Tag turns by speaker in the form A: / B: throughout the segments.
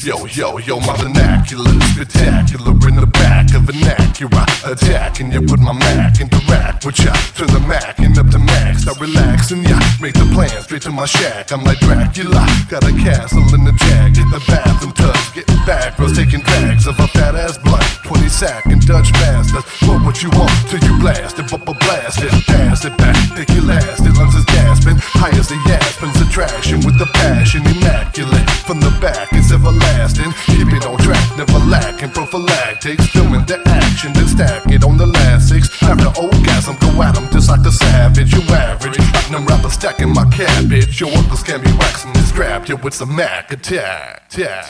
A: Yo, my vernacular is spectacular in the back of an Acura. Attacking you, put my Mac interact with ya. Turn the Mac and up to max. Start relaxing ya, make the plan straight to my shack. I'm like Dracula, got a castle in the Jag. Hit the bathroom tubs, getting back. Girls taking drags of a fat ass blunt. 20 sack and Dutch masters. Put what you want till you blast it, bubble blast it. Pass it back, think you last. It lungs is gasping, high as the Aspen's attraction with the passion immaculate. From the back, it's everlasting. Keep it on track, never lacking. Prophylactics, filming the action, then stack it on the last six. After orgasm, go at 'em just like a savage. You average, platinum rapper stacking my cabbage. Your uncles can be waxing this strap, yo, it's a Mac attack.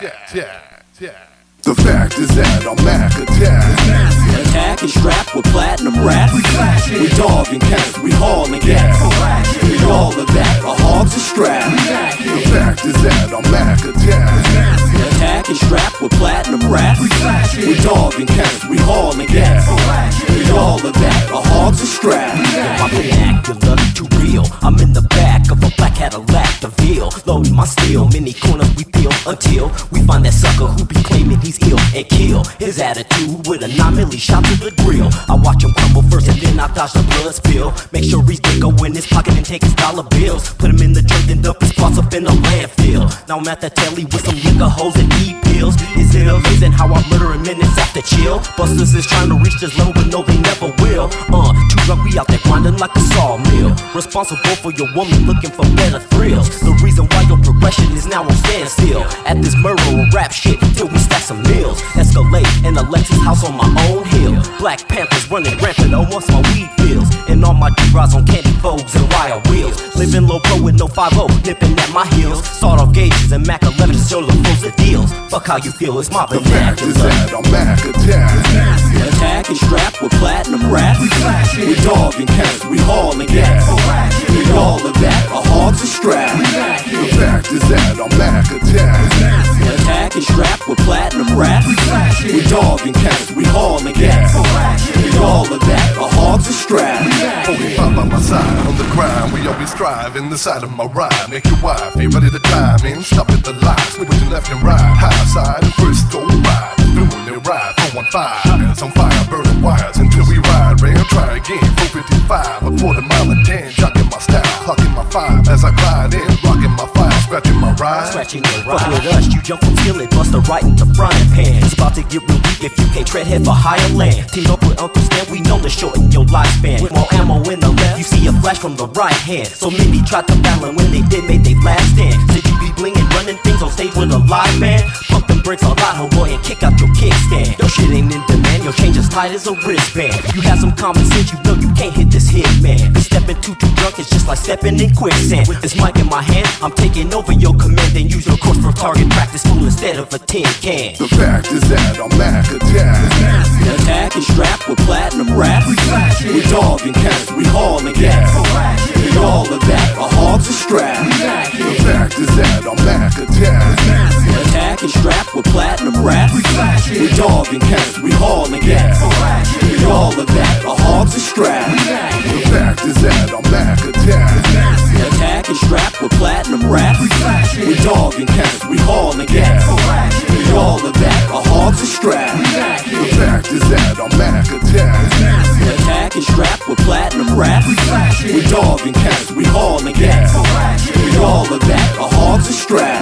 A: The fact is that I'm Mac attack.
B: Attack and strap with platinum rap. We dog and cats, we haul and gas. We all of that, our hogs are strapped.
A: The fact is that I'm Mac attack.
B: Attack and strap with platinum rap. We dog and cats, we haul and gas. We all of that, our hogs are strapped.
C: My vernacular, too real. I'm in the back of a black Cadillac DeVille, loading my steel. Many corners we peel until we find that sucker who be claiming he's ill and kill his attitude with a 9mm shot to the grill. I watch him crumble first and then I dodge the blood spill. Make sure he's big, go in his pocket and take his dollar bills. Put him in the drink and dump his parts up in the landfill. Now I'm at the telly with some liquor hoes and eat pills. Is it amazing how I'm murdering minutes after chill? Busters is trying to reach this level but no they never will. Too drunk we out there grinding like a sawmill. Responsible for your woman looking for better thrills. The reason why your progression is now on standstill. At this murder or rap shit till we stack some meals. Escalade in a Lexus house on my own hill. Black Panthers running rampant on once my weed feels. And all my D-rods on candy foes and wire wheels. Living low pro with no 5-0, nipping at my heels. Sawed off gauges and Mac 11s show the fools the deals. Fuck how you feel, it's my
A: vernacular. The fact is that I'm Mac attack.
B: Attack and strap with platinum rap. We dog and cats, we haul and gas. We all of that, our hogs are strapped.
A: The fact is that I'm Mac attack.
B: Attack and strap with platinum rap. We dog and cats, we haul and gas. We all of that, our hogs are strapped.
A: 45 by my side, on the grind, we always strive. In the side of my ride, make your wife ain't ready to climb in. Stop at the line, switch to left and right. High side and first go ride. Doing it right, 415. Hands on fire, burning wires until we ride. Rail, try again, 455. A quarter mile and 10, jocking my style, clocking my 5. As I glide in, rocking my 5, scratching my ride.
C: Scratching your ride. Fuck with us, you jump from skillet, buster right into frying pan. It's about to get real weak if you can't tread head for higher land. Team up with Uncle Stan, we know to shorten your lifespan. With more ammo in the left, you see a flash from the right hand. So many tried to battle and when they did, made they last stand. Said you be blinging, running things on stage with a live band. Pump them brakes a lot, homeboy, and kick out your kickstand. Your shit ain't in demand, your change is tight as a wristband. You have some common sense, you know you can't hit this hit, man. Stepping too drunk, it's just like stepping in quicksand. With this mic in my hand, I'm taking over your command and use your course for target practice full instead of a tin can.
A: The fact is that I'm Mac attack.
B: Attack and strap with platinum rap. We dog and cats, we haul and gas. We all of that, our hogs are strapped.
A: The fact is that I'm Mac attack.
B: Attack and strap with platinum rap. We dog and cats, we haul and gas. We all of that, our hogs are strapped.
A: The fact is that I'm Mac attack.
B: Attack and strap with platinum rap. We dog and cats, we haul and gas. We all of that, our hogs are strapped.
A: The fact is that I'm Mac attack.
B: Attack and strap with platinum rap. We dog and cats, we haul and gas. We all of that, our hogs are strapped.